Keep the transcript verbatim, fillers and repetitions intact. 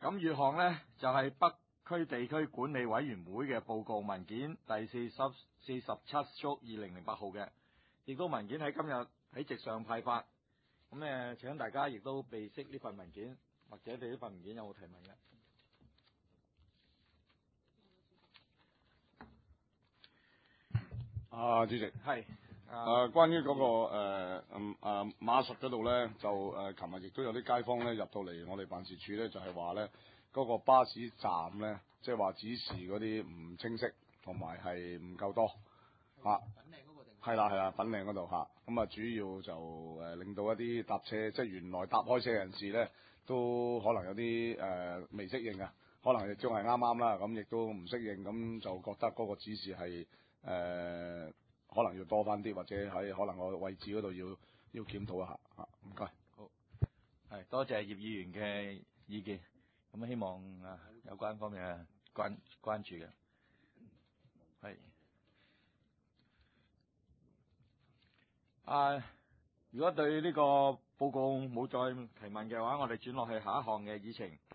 咁月項呢，就係、是、北區地區管理委員會嘅報告文件第四十四十七縮二零零八號嘅，亦都文件喺今日喺席上派發。咁誒，請大家亦都備悉呢份文件，或者對呢份文件有冇提問嘅？ 啊，主席係。 啊，關於嗰、那個誒嗯啊馬術嗰度咧，就誒琴日亦都有啲街坊咧入到嚟我哋辦事處咧，就係話咧嗰個巴士站咧，即係話指示嗰啲唔清晰，同埋係唔夠多嚇。粉嶺嗰個定係啦係啦，粉嶺嗰度嚇。咁啊，主要就誒令到一啲搭車，即係原來搭開車人士咧，都可能有啲誒、呃、未適應啊，可能亦都係啱啱啦，咁亦都唔適應，咁就覺得嗰個指示係誒。呃可能要多翻啲，或者喺可能個位置嗰度要要檢討一下嚇。唔該。 好，係多謝葉議員嘅意見。咁希望啊有關方面啊關關注嘅。係。啊，如果對呢個報告冇再提問嘅話，我哋轉落去下一項嘅議程。